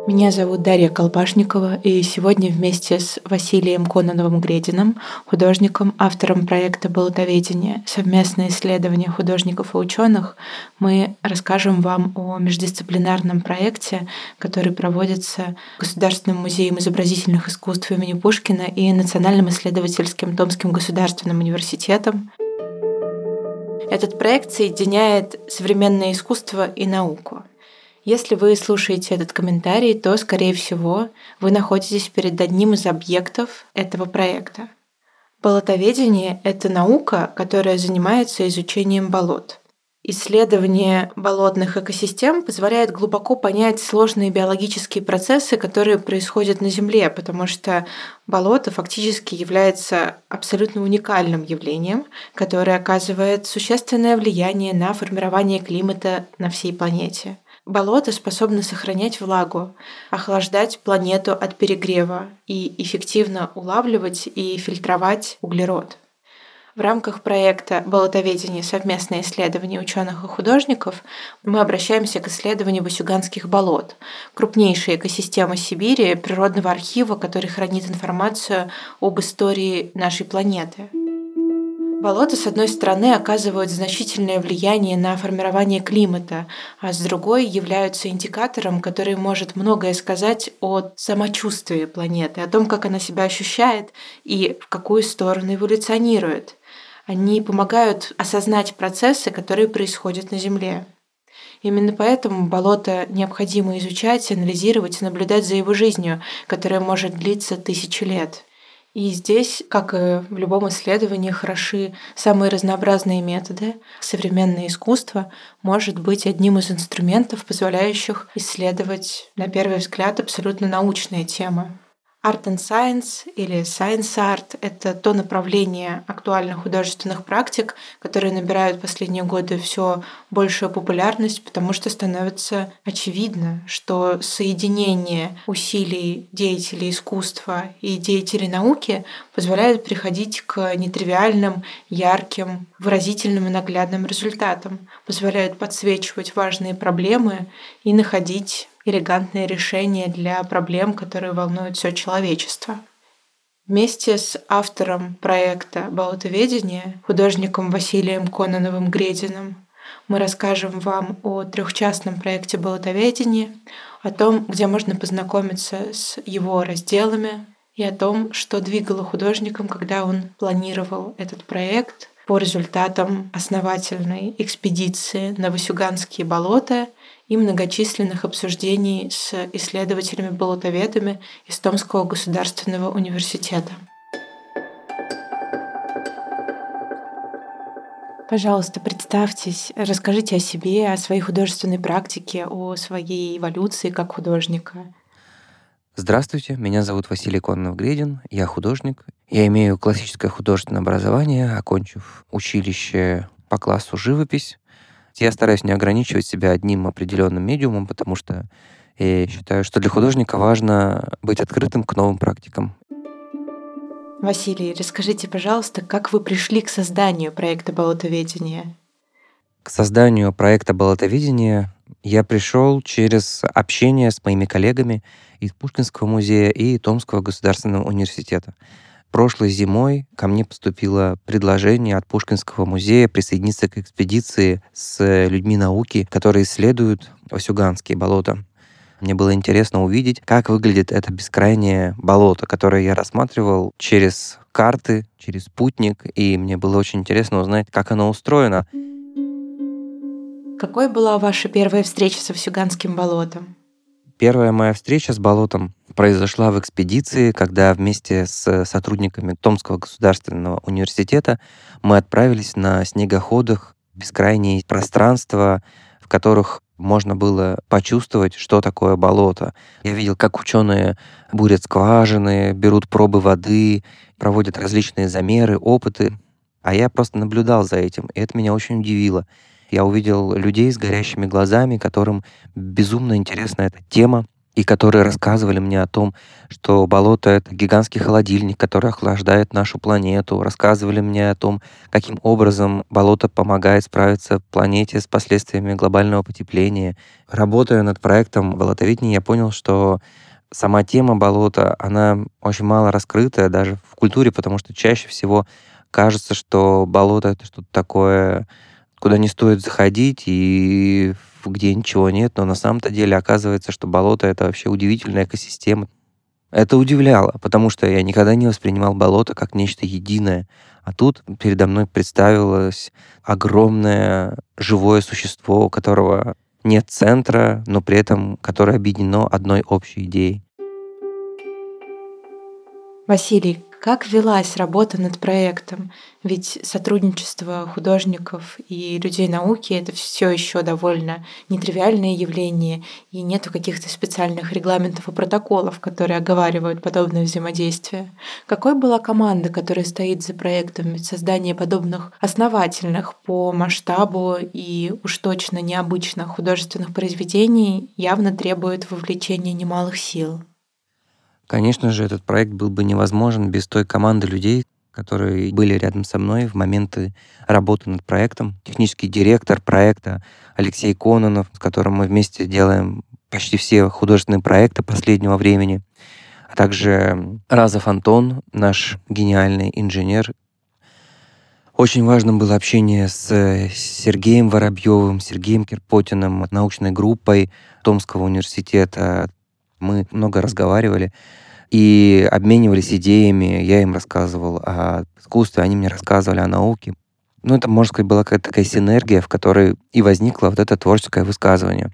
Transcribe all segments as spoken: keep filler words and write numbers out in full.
Меня зовут Дарья Колпашникова, и сегодня вместе с Василием Кононовым-Грединым, художником, автором проекта «Болотоведение. Совместное исследование художников и ученых», мы расскажем вам о междисциплинарном проекте, который проводится Государственным музеем изобразительных искусств имени Пушкина и Национальным исследовательским Томским государственным университетом. Этот проект соединяет современное искусство и науку. Если вы слушаете этот комментарий, то, скорее всего, вы находитесь перед одним из объектов этого проекта. Болотоведение — это наука, которая занимается изучением болот. Исследование болотных экосистем позволяет глубоко понять сложные биологические процессы, которые происходят на Земле, потому что болото фактически является абсолютно уникальным явлением, которое оказывает существенное влияние на формирование климата на всей планете. Болото способно сохранять влагу, охлаждать планету от перегрева и эффективно улавливать и фильтровать углерод. В рамках проекта «Болотоведение. Совместное исследование ученых и художников» мы обращаемся к исследованию васюганских болот, крупнейшей экосистемы Сибири, природного архива, который хранит информацию об истории нашей планеты. Болота, с одной стороны, оказывают значительное влияние на формирование климата, а с другой являются индикатором, который может многое сказать о самочувствии планеты, о том, как она себя ощущает и в какую сторону эволюционирует. Они помогают осознать процессы, которые происходят на Земле. Именно поэтому болото необходимо изучать, анализировать и наблюдать за его жизнью, которая может длиться тысячи лет. И здесь, как и в любом исследовании, хороши самые разнообразные методы. Современное искусство может быть одним из инструментов, позволяющих исследовать, на первый взгляд, абсолютно научные темы. Art and Science или Science Art — это то направление актуальных художественных практик, которые набирают в последние годы все большую популярность, потому что становится очевидно, что соединение усилий деятелей искусства и деятелей науки позволяет приходить к нетривиальным, ярким, выразительным и наглядным результатам, позволяет подсвечивать важные проблемы и находить элегантные решения для проблем, которые волнуют все человечество. Вместе с автором проекта «Болотоведение», художником Василием Кононовым-Грединым, мы расскажем вам о трехчастном проекте «Болотоведение», о том, где можно познакомиться с его разделами, и о том, что двигало художником, когда он планировал этот проект по результатам основательной экспедиции на Васюганские болота и многочисленных обсуждений с исследователями-болотоведами из Томского государственного университета. Пожалуйста, представьтесь, расскажите о себе, о своей художественной практике, о своей эволюции как художника. Здравствуйте, меня зовут Василий Кононов-Гредин, я художник. Я имею классическое художественное образование, окончив училище по классу живопись. Я стараюсь не ограничивать себя одним определенным медиумом, потому что я считаю, что для художника важно быть открытым к новым практикам. Василий, расскажите, пожалуйста, как вы пришли к созданию проекта «Болотоведение»? К созданию проекта «Болотоведение» я пришел через общение с моими коллегами из Пушкинского музея и Томского государственного университета. Прошлой зимой ко мне поступило предложение от Пушкинского музея присоединиться к экспедиции с людьми науки, которые исследуют Васюганские болота. Мне было интересно увидеть, как выглядит это бескрайнее болото, которое я рассматривал через карты, через спутник, и мне было очень интересно узнать, как оно устроено. Какой была ваша первая встреча с Васюганским болотом? Первая моя встреча с болотом произошла в экспедиции, когда вместе с сотрудниками Томского государственного университета мы отправились на снегоходах в бескрайние пространства, в которых можно было почувствовать, что такое болото. Я видел, как ученые бурят скважины, берут пробы воды, проводят различные замеры, опыты. А я просто наблюдал за этим, и это меня очень удивило. Я увидел людей с горящими глазами, которым безумно интересна эта тема, и которые рассказывали мне о том, что болото — это гигантский холодильник, который охлаждает нашу планету. Рассказывали мне о том, каким образом болото помогает справиться планете с последствиями глобального потепления. Работая над проектом болотоведения, я понял, что сама тема болота, она очень мало раскрытая даже в культуре, потому что чаще всего кажется, что болото — это что-то такое, куда не стоит заходить и где ничего нет, но на самом-то деле оказывается, что болото — это вообще удивительная экосистема. Это удивляло, потому что я никогда не воспринимал болото как нечто единое. А тут передо мной представилось огромное живое существо, у которого нет центра, но при этом которое объединено одной общей идеей. Василий, как велась работа над проектом? Ведь сотрудничество художников и людей науки — это все еще довольно нетривиальное явление, и нету каких-то специальных регламентов и протоколов, которые оговаривают подобное взаимодействие. Какой была команда, которая стоит за проектом? Ведь создание подобных основательных по масштабу и уж точно необычных художественных произведений явно требует вовлечения немалых сил. Конечно же, этот проект был бы невозможен без той команды людей, которые были рядом со мной в моменты работы над проектом. Технический директор проекта Алексей Кононов, с которым мы вместе делаем почти все художественные проекты последнего времени, а также Разов Антон, наш гениальный инженер. Очень важным было общение с Сергеем Воробьевым, Сергеем Кирпотиным, научной группой Томского университета. Мы много разговаривали и обменивались идеями. Я им рассказывал о искусстве, они мне рассказывали о науке. Ну, это, можно сказать, была какая-то такая синергия, в которой и возникло вот это творческое высказывание.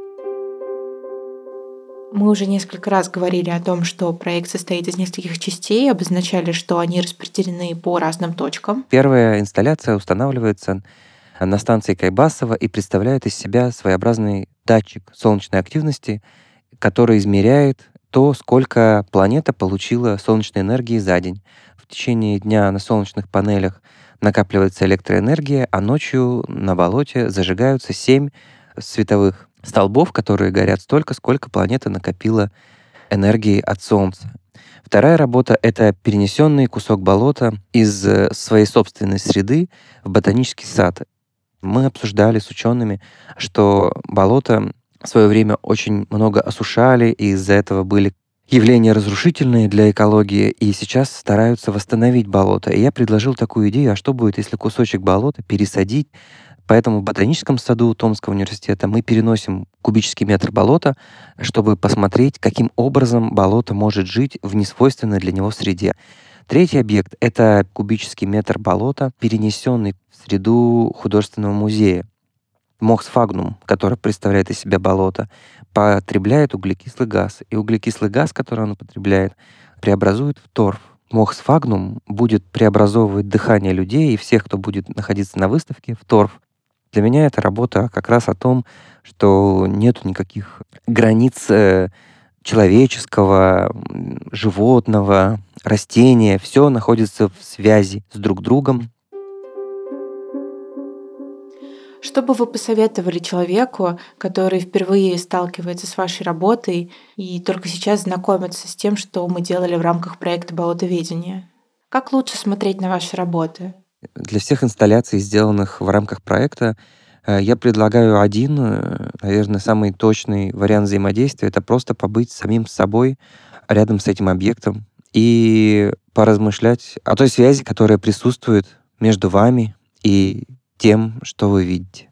Мы уже несколько раз говорили о том, что проект состоит из нескольких частей, обозначали, что они распределены по разным точкам. Первая инсталляция устанавливается на станции Кайбасова и представляет из себя своеобразный датчик солнечной активности, который измеряет то, сколько планета получила солнечной энергии за день. В течение дня на солнечных панелях накапливается электроэнергия, а ночью на болоте зажигаются семь световых столбов, которые горят столько, сколько планета накопила энергии от Солнца. Вторая работа — это перенесенный кусок болота из своей собственной среды в ботанический сад. Мы обсуждали с учеными, что болото в свое время очень много осушали, и из-за этого были явления разрушительные для экологии, и сейчас стараются восстановить болото. И я предложил такую идею: а что будет, если кусочек болота пересадить? Поэтому в ботаническом саду Томского университета мы переносим кубический метр болота, чтобы посмотреть, каким образом болото может жить в несвойственной для него среде. Третий объект — это кубический метр болота, перенесенный в среду художественного музея. Мохсфагнум, который представляет из себя болото, потребляет углекислый газ. И углекислый газ, который он потребляет, преобразует в торф. Мохсфагнум будет преобразовывать дыхание людей и всех, кто будет находиться на выставке, в торф. Для меня эта работа как раз о том, что нет никаких границ человеческого, животного, растения. Все находится в связи с друг другом. Что бы вы посоветовали человеку, который впервые сталкивается с вашей работой и только сейчас знакомится с тем, что мы делали в рамках проекта болотоведения? Как лучше смотреть на ваши работы? Для всех инсталляций, сделанных в рамках проекта, я предлагаю один, наверное, самый точный вариант взаимодействия — это просто побыть самим собой рядом с этим объектом и поразмышлять о той связи, которая присутствует между вами и тем, что вы видите.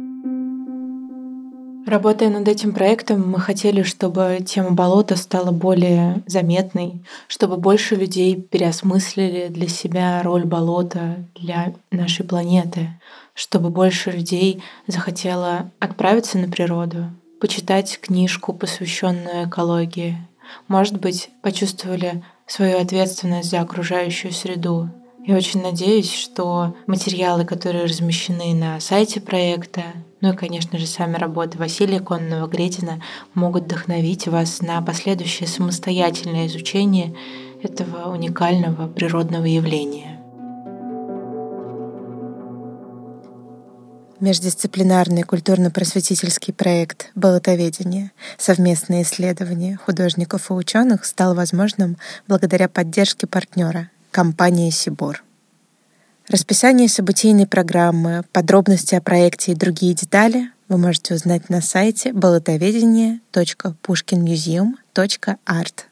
Работая над этим проектом, мы хотели, чтобы тема болота стала более заметной, чтобы больше людей переосмыслили для себя роль болота для нашей планеты, чтобы больше людей захотело отправиться на природу, почитать книжку, посвященную экологии, может быть, почувствовали свою ответственность за окружающую среду. Я очень надеюсь, что материалы, которые размещены на сайте проекта, ну и, конечно же, сами работы Василия Кононова-Гредина могут вдохновить вас на последующее самостоятельное изучение этого уникального природного явления. Междисциплинарный культурно-просветительский проект «Болотоведение. Совместные исследования художников и ученых» стал возможным благодаря поддержке партнера — компании «Сибор». Расписание событийной программы, подробности о проекте и другие детали вы можете узнать на сайте болотоведение точка пушкин мьюзиум точка арт.